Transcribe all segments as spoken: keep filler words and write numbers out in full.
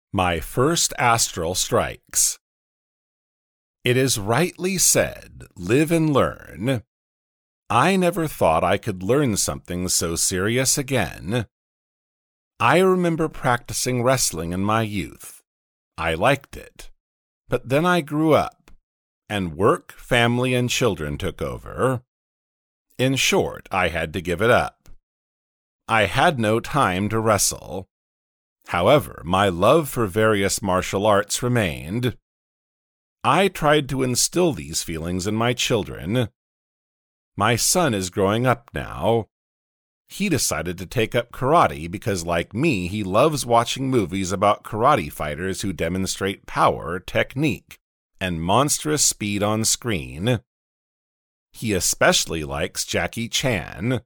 My first astral strikes. It is rightly said, live and learn. I never thought I could learn something so serious again. I remember practicing wrestling in my youth. I liked it. But then I grew up, and work, family, and children took over. In short, I had to give it up. I had no time to wrestle. However, my love for various martial arts remained. I tried to instill these feelings in my children. My son is growing up now. He decided to take up karate because, like me, he loves watching movies about karate fighters who demonstrate power, technique, and monstrous speed on screen. He especially likes Jackie Chan.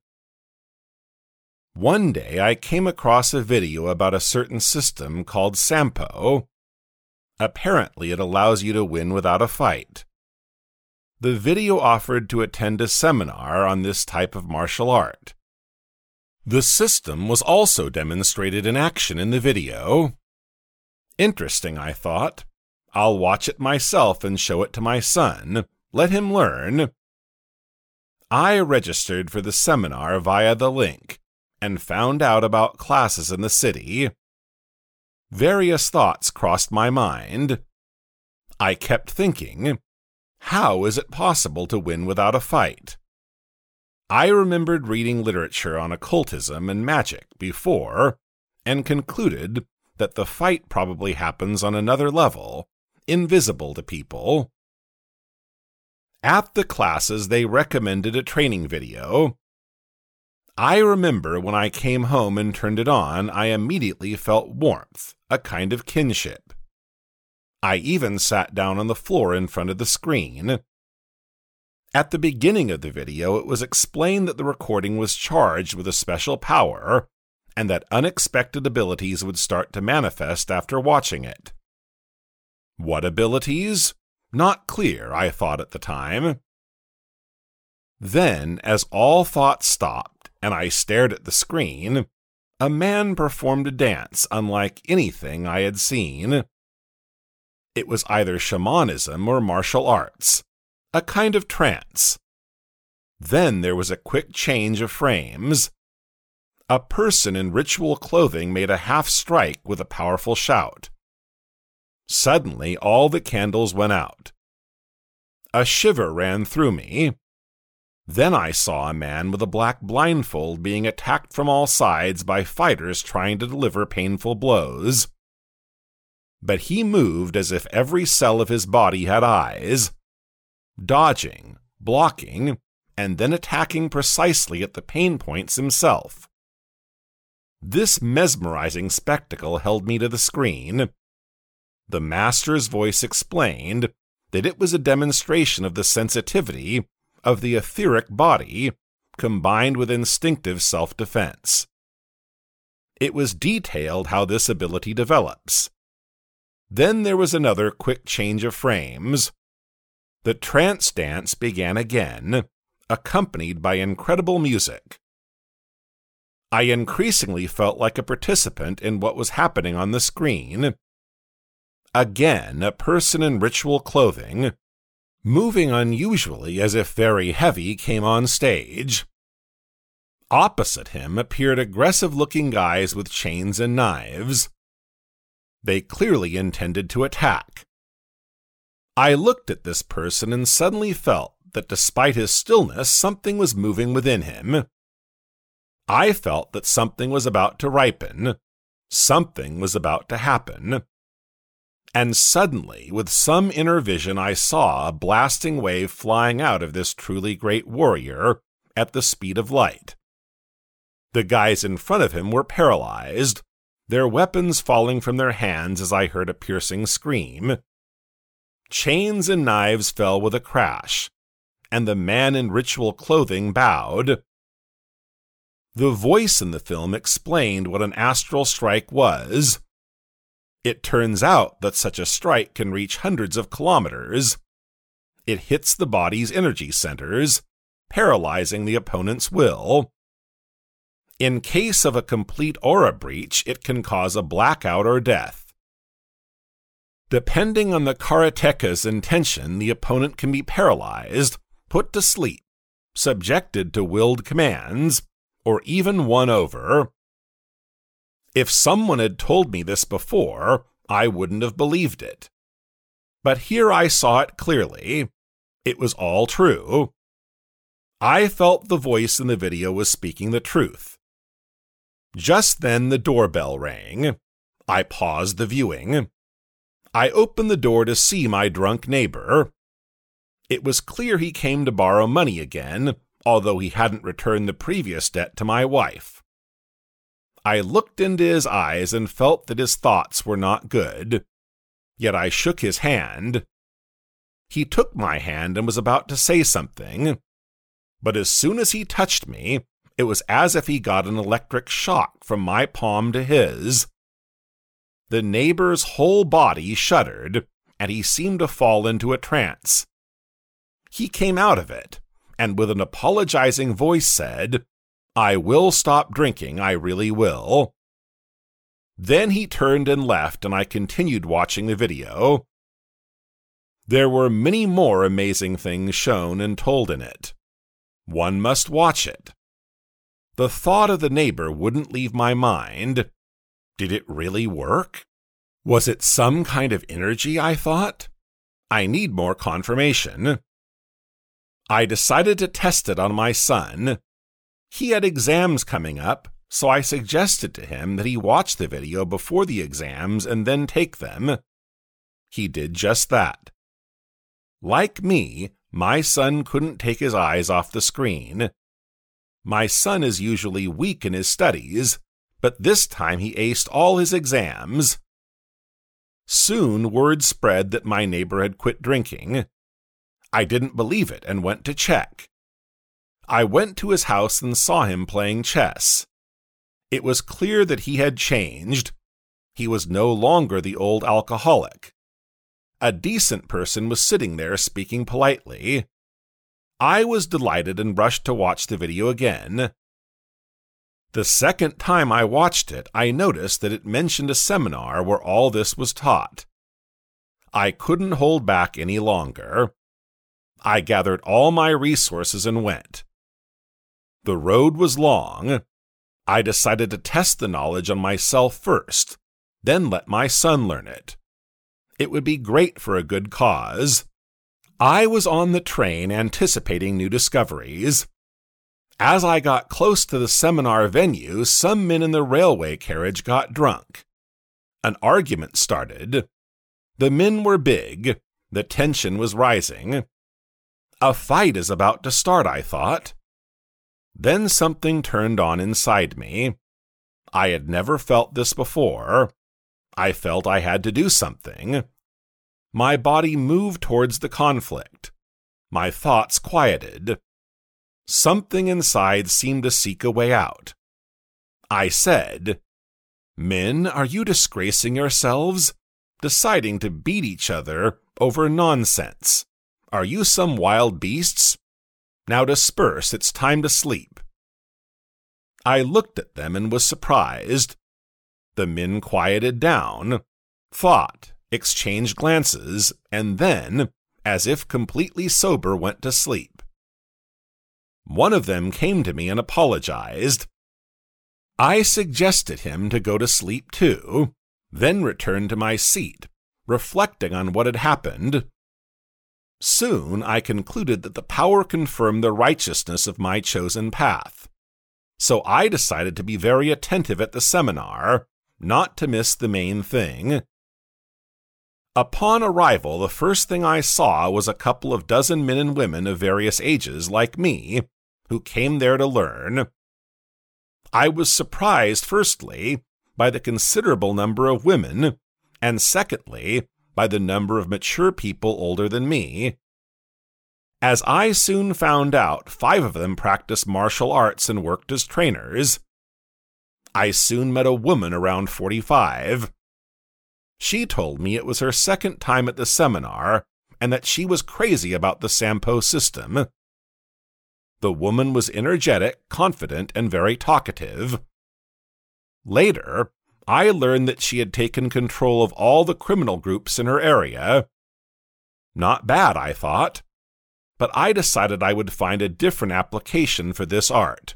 One day I came across a video about a certain system called Sampo. Apparently it allows you to win without a fight. The video offered to attend a seminar on this type of martial art. The system was also demonstrated in action in the video. Interesting, I thought. I'll watch it myself and show it to my son. Let him learn. I registered for the seminar via the link and found out about classes in the city. Various thoughts crossed my mind. I kept thinking, how is it possible to win without a fight? I remembered reading literature on occultism and magic before, and concluded that the fight probably happens on another level, invisible to people. At the classes, they recommended a training video. I remember when I came home and turned it on, I immediately felt warmth, a kind of kinship. I even sat down on the floor in front of the screen. At the beginning of the video, it was explained that the recording was charged with a special power, and that unexpected abilities would start to manifest after watching it. What abilities? Not clear, I thought at the time. Then, as all thought stopped, and I stared at the screen, a man performed a dance unlike anything I had seen. It was either shamanism or martial arts, a kind of trance. Then there was a quick change of frames. A person in ritual clothing made a half strike with a powerful shout. Suddenly, all the candles went out. A shiver ran through me. Then I saw a man with a black blindfold being attacked from all sides by fighters trying to deliver painful blows. But he moved as if every cell of his body had eyes, dodging, blocking, and then attacking precisely at the pain points himself. This mesmerizing spectacle held me to the screen. The master's voice explained that it was a demonstration of the sensitivity of the etheric body combined with instinctive self-defense. It was detailed how this ability develops. Then there was another quick change of frames. The trance dance began again, accompanied by incredible music. I increasingly felt like a participant in what was happening on the screen. Again, a person in ritual clothing, moving unusually as if very heavy, came on stage. Opposite him appeared aggressive-looking guys with chains and knives. They clearly intended to attack. I looked at this person and suddenly felt that despite his stillness, something was moving within him. I felt that something was about to ripen. Something was about to happen. And suddenly, with some inner vision, I saw a blasting wave flying out of this truly great warrior at the speed of light. The guys in front of him were paralyzed, their weapons falling from their hands as I heard a piercing scream. Chains and knives fell with a crash, and the man in ritual clothing bowed. The voice in the film explained what an astral strike was. It turns out that such a strike can reach hundreds of kilometers. It hits the body's energy centers, paralyzing the opponent's will. In case of a complete aura breach, it can cause a blackout or death. Depending on the karateka's intention, the opponent can be paralyzed, put to sleep, subjected to willed commands, or even won over. If someone had told me this before, I wouldn't have believed it. But here I saw it clearly. It was all true. I felt the voice in the video was speaking the truth. Just then the doorbell rang. I paused the viewing. I opened the door to see my drunk neighbor. It was clear he came to borrow money again, although he hadn't returned the previous debt to my wife. I looked into his eyes and felt that his thoughts were not good. Yet I shook his hand. He took my hand and was about to say something. But as soon as he touched me, it was as if he got an electric shock from my palm to his. The neighbor's whole body shuddered, and he seemed to fall into a trance. He came out of it, and with an apologizing voice said, "I will stop drinking, I really will." Then he turned and left, and I continued watching the video. There were many more amazing things shown and told in it. One must watch it. The thought of the neighbor wouldn't leave my mind. Did it really work? Was it some kind of energy, I thought? I need more confirmation. I decided to test it on my son. He had exams coming up, so I suggested to him that he watch the video before the exams and then take them. He did just that. Like me, my son couldn't take his eyes off the screen. My son is usually weak in his studies, but this time he aced all his exams. Soon word spread that my neighbor had quit drinking. I didn't believe it and went to check. I went to his house and saw him playing chess. It was clear that he had changed. He was no longer the old alcoholic. A decent person was sitting there speaking politely. I was delighted and rushed to watch the video again. The second time I watched it, I noticed that it mentioned a seminar where all this was taught. I couldn't hold back any longer. I gathered all my resources and went. The road was long. I decided to test the knowledge on myself first, then let my son learn it. It would be great for a good cause. I was on the train anticipating new discoveries. As I got close to the seminar venue, some men in the railway carriage got drunk. An argument started. The men were big. The tension was rising. A fight is about to start, I thought. Then something turned on inside me. I had never felt this before. I felt I had to do something. My body moved towards the conflict. My thoughts quieted. Something inside seemed to seek a way out. I said, "Men, are you disgracing yourselves? Deciding to beat each other over nonsense? Are you some wild beasts? Now disperse, it's time to sleep." I looked at them and was surprised. The men quieted down, thought, exchanged glances, and then, as if completely sober, went to sleep. One of them came to me and apologized. I suggested him to go to sleep too, then returned to my seat, reflecting on what had happened. Soon I concluded that the power confirmed the righteousness of my chosen path. So I decided to be very attentive at the seminar, not to miss the main thing. Upon arrival, the first thing I saw was a couple of dozen men and women of various ages like me, who came there to learn. I was surprised, firstly, by the considerable number of women, and secondly, by the number of mature people older than me. As I soon found out, five of them practiced martial arts and worked as trainers. I soon met a woman around forty-five. She told me it was her second time at the seminar and that she was crazy about the Sampo system. The woman was energetic, confident, and very talkative. Later, I learned that she had taken control of all the criminal groups in her area. Not bad, I thought, but I decided I would find a different application for this art.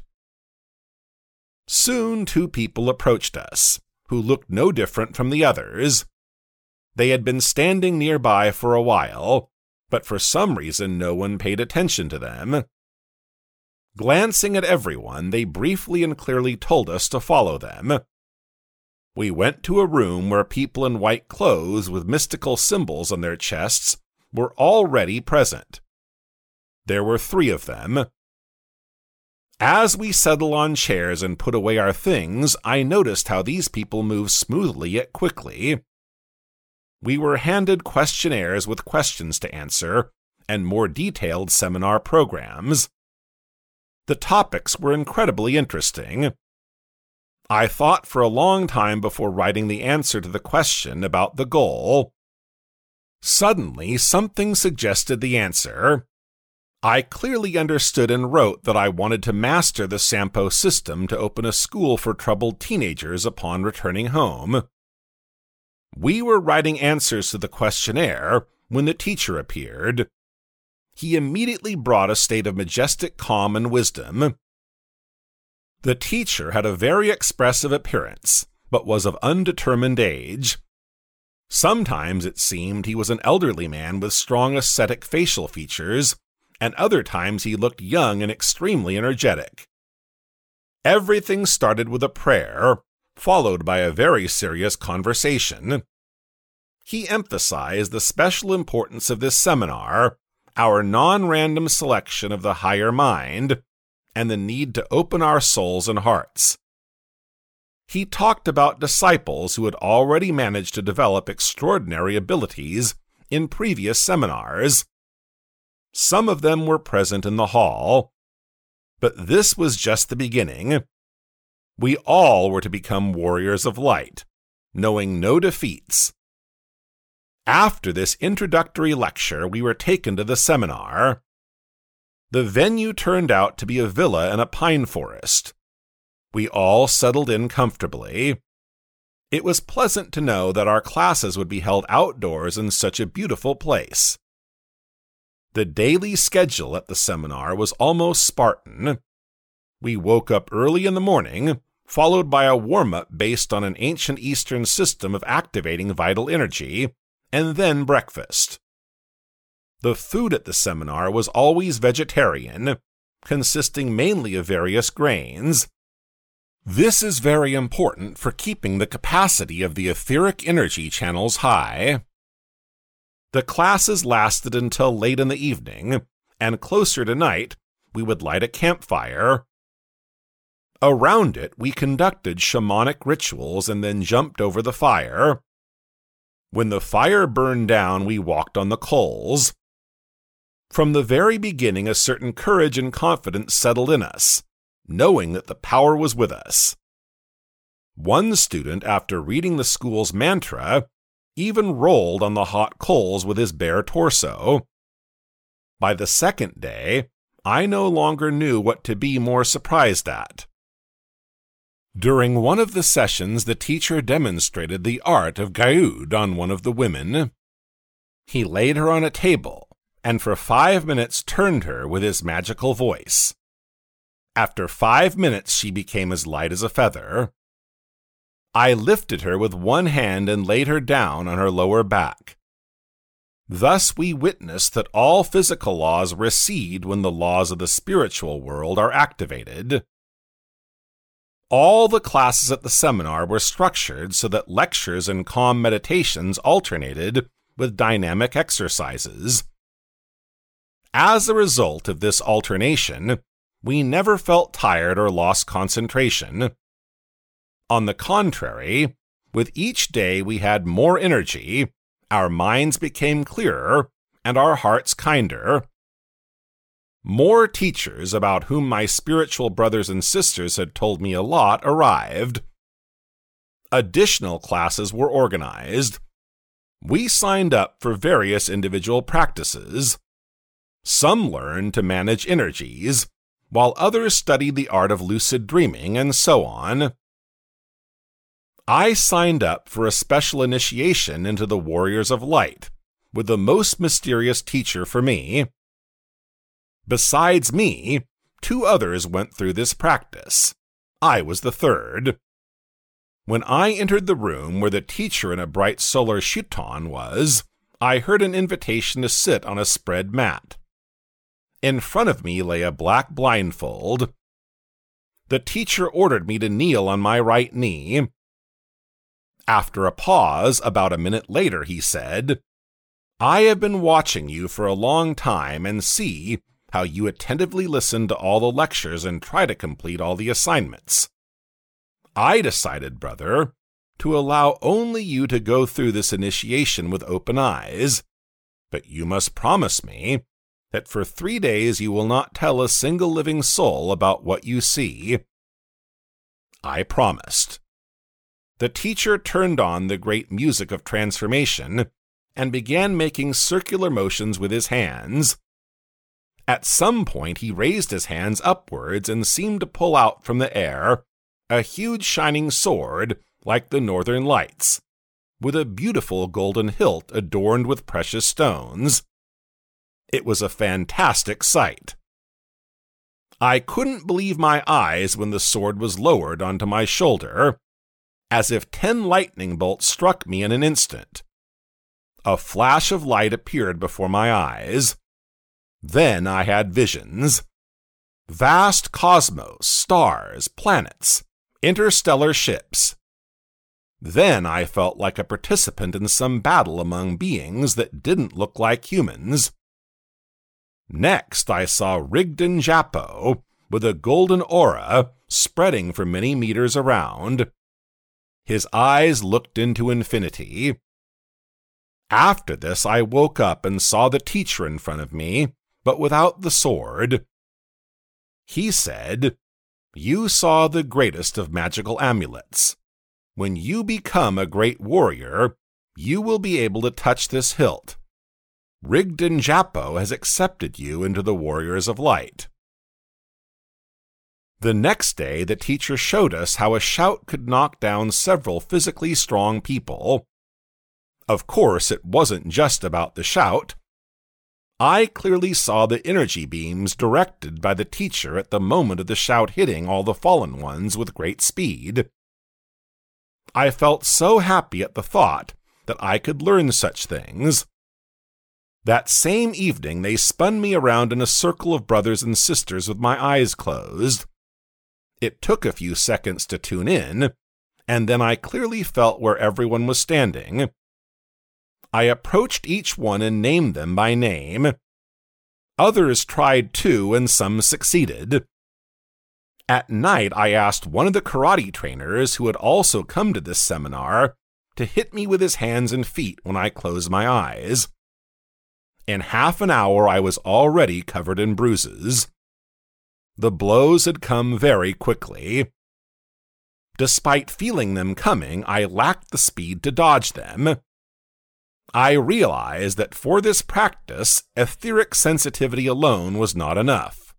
Soon two people approached us, who looked no different from the others. They had been standing nearby for a while, but for some reason no one paid attention to them. Glancing at everyone, they briefly and clearly told us to follow them. We went to a room where people in white clothes with mystical symbols on their chests were already present. There were three of them. As we settled on chairs and put away our things, I noticed how these people moved smoothly yet quickly. We were handed questionnaires with questions to answer and more detailed seminar programs. The topics were incredibly interesting. I thought for a long time before writing the answer to the question about the goal. Suddenly, something suggested the answer. I clearly understood and wrote that I wanted to master the Sampo system to open a school for troubled teenagers upon returning home. We were writing answers to the questionnaire when the teacher appeared. He immediately brought a state of majestic calm and wisdom. The teacher had a very expressive appearance, but was of undetermined age. Sometimes it seemed he was an elderly man with strong ascetic facial features, and other times he looked young and extremely energetic. Everything started with a prayer, followed by a very serious conversation. He emphasized the special importance of this seminar, our non-random selection of the higher mind, and the need to open our souls and hearts. He talked about disciples who had already managed to develop extraordinary abilities in previous seminars. Some of them were present in the hall, but this was just the beginning. We all were to become warriors of light, knowing no defeats. After this introductory lecture, we were taken to the seminar. The venue turned out to be a villa in a pine forest. We all settled in comfortably. It was pleasant to know that our classes would be held outdoors in such a beautiful place. The daily schedule at the seminar was almost Spartan. We woke up early in the morning, followed by a warm-up based on an ancient Eastern system of activating vital energy, and then breakfast. The food at the seminar was always vegetarian, consisting mainly of various grains. This is very important for keeping the capacity of the etheric energy channels high. The classes lasted until late in the evening, and closer to night, we would light a campfire. Around it, we conducted shamanic rituals and then jumped over the fire. When the fire burned down, we walked on the coals. From the very beginning, a certain courage and confidence settled in us, knowing that the power was with us. One student, after reading the school's mantra, even rolled on the hot coals with his bare torso. By the second day, I no longer knew what to be more surprised at. During one of the sessions, the teacher demonstrated the art of Gaud on one of the women. He laid her on a table, and for five minutes turned her with his magical voice. After five minutes, she became as light as a feather. I lifted her with one hand and laid her down on her lower back. Thus we witnessed that all physical laws recede when the laws of the spiritual world are activated. All the classes at the seminar were structured so that lectures and calm meditations alternated with dynamic exercises. As a result of this alternation, we never felt tired or lost concentration. On the contrary, with each day we had more energy, our minds became clearer, and our hearts kinder. More teachers, about whom my spiritual brothers and sisters had told me a lot, arrived. Additional classes were organized. We signed up for various individual practices. Some learned to manage energies, while others studied the art of lucid dreaming, and so on. I signed up for a special initiation into the Warriors of Light, with the most mysterious teacher for me. Besides me, two others went through this practice. I was the third. When I entered the room where the teacher in a bright solar chiton was, I heard an invitation to sit on a spread mat. In front of me lay a black blindfold. The teacher ordered me to kneel on my right knee. After a pause, about a minute later, he said, "I have been watching you for a long time and see how you attentively listen to all the lectures and try to complete all the assignments. I decided, brother, to allow only you to go through this initiation with open eyes, but you must promise me that for three days you will not tell a single living soul about what you see." I promised. The teacher turned on the great music of transformation and began making circular motions with his hands. At some point he raised his hands upwards and seemed to pull out from the air a huge shining sword like the Northern Lights, with a beautiful golden hilt adorned with precious stones. It was a fantastic sight. I couldn't believe my eyes when the sword was lowered onto my shoulder, as if ten lightning bolts struck me in an instant. A flash of light appeared before my eyes. Then I had visions. Vast cosmos, stars, planets, interstellar ships. Then I felt like a participant in some battle among beings that didn't look like humans. Next I saw Rigdon Jappo, with a golden aura spreading for many meters around. His eyes looked into infinity. After this I woke up and saw the teacher in front of me, but without the sword. He said, "You saw the greatest of magical amulets. When you become a great warrior, you will be able to touch this hilt. Rigdon Jappo has accepted you into the Warriors of Light." The next day, the teacher showed us how a shout could knock down several physically strong people. Of course, it wasn't just about the shout. I clearly saw the energy beams directed by the teacher at the moment of the shout hitting all the fallen ones with great speed. I felt so happy at the thought that I could learn such things. That same evening, they spun me around in a circle of brothers and sisters with my eyes closed. It took a few seconds to tune in, and then I clearly felt where everyone was standing. I approached each one and named them by name. Others tried too, and some succeeded. At night, I asked one of the karate trainers who had also come to this seminar to hit me with his hands and feet when I closed my eyes. In half an hour, I was already covered in bruises. The blows had come very quickly. Despite feeling them coming, I lacked the speed to dodge them. I realized that for this practice, etheric sensitivity alone was not enough.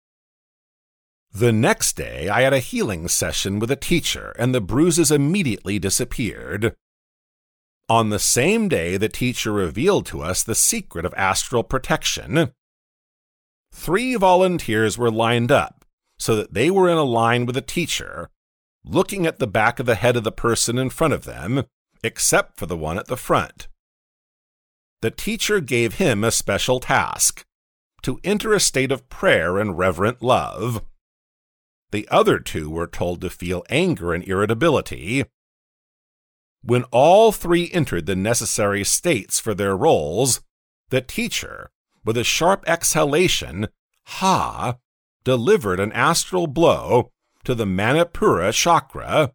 The next day, I had a healing session with a teacher, and the bruises immediately disappeared. On the same day, the teacher revealed to us the secret of astral protection. Three volunteers were lined up so that they were in a line with the teacher, looking at the back of the head of the person in front of them, except for the one at the front. The teacher gave him a special task, to enter a state of prayer and reverent love. The other two were told to feel anger and irritability. When all three entered the necessary states for their roles, the teacher, with a sharp exhalation, ha, delivered an astral blow to the Manipura chakra.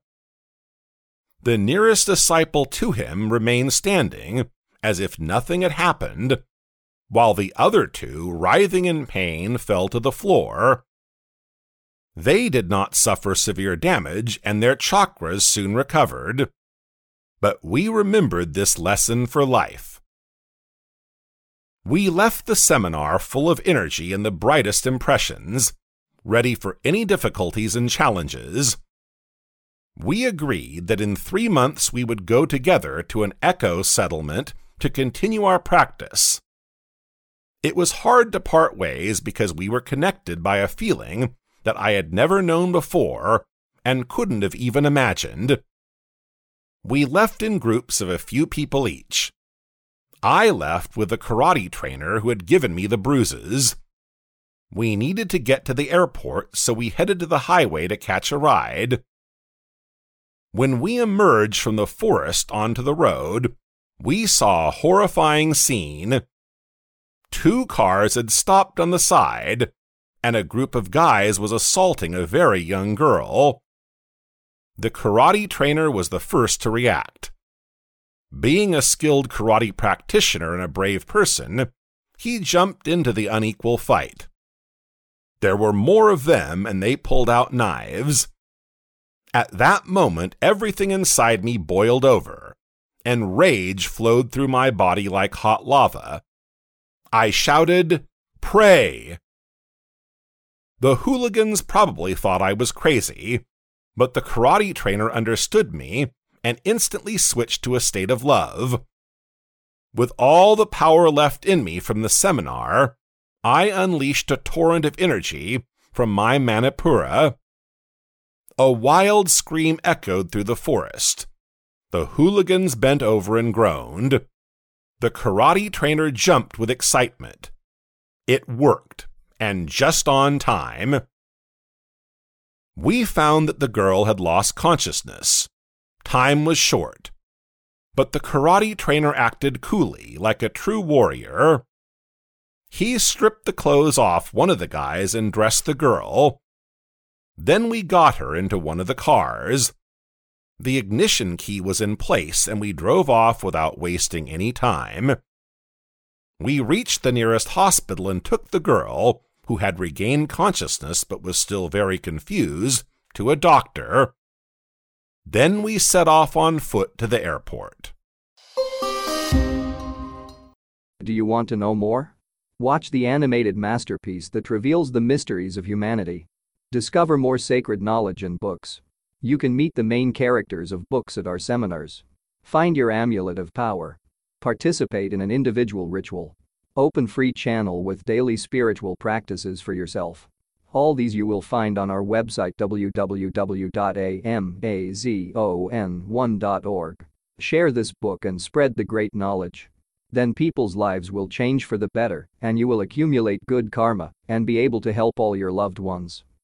The nearest disciple to him remained standing, as if nothing had happened, while the other two, writhing in pain, fell to the floor. They did not suffer severe damage, and their chakras soon recovered. But we remembered this lesson for life. We left the seminar full of energy and the brightest impressions, ready for any difficulties and challenges. We agreed that in three months we would go together to an echo settlement to continue our practice. It was hard to part ways because we were connected by a feeling that I had never known before and couldn't have even imagined. We left in groups of a few people each. I left with the karate trainer who had given me the bruises. We needed to get to the airport, so we headed to the highway to catch a ride. When we emerged from the forest onto the road, we saw a horrifying scene. Two cars had stopped on the side, and a group of guys was assaulting a very young girl. The karate trainer was the first to react. Being a skilled karate practitioner and a brave person, he jumped into the unequal fight. There were more of them, and they pulled out knives. At that moment, everything inside me boiled over, and rage flowed through my body like hot lava. I shouted, "Pray!" The hooligans probably thought I was crazy, but the karate trainer understood me and instantly switched to a state of love. With all the power left in me from the seminar, I unleashed a torrent of energy from my Manipura. A wild scream echoed through the forest. The hooligans bent over and groaned. The karate trainer jumped with excitement. It worked, and just on time. We found that the girl had lost consciousness. Time was short. But the karate trainer acted coolly, like a true warrior. He stripped the clothes off one of the guys and dressed the girl. Then we got her into one of the cars. The ignition key was in place, and we drove off without wasting any time. We reached the nearest hospital and took the girl, who had regained consciousness but was still very confused, to a doctor. Then we set off on foot to the airport. Do you want to know more? Watch the animated masterpiece that reveals the mysteries of humanity. Discover more sacred knowledge in books. You can meet the main characters of books at our seminars. Find your amulet of power. Participate in an individual ritual. Open free channel with daily spiritual practices for yourself. All these you will find on our website w w w dot amazon one dot org. Share this book and spread the great knowledge. Then people's lives will change for the better, and you will accumulate good karma and be able to help all your loved ones.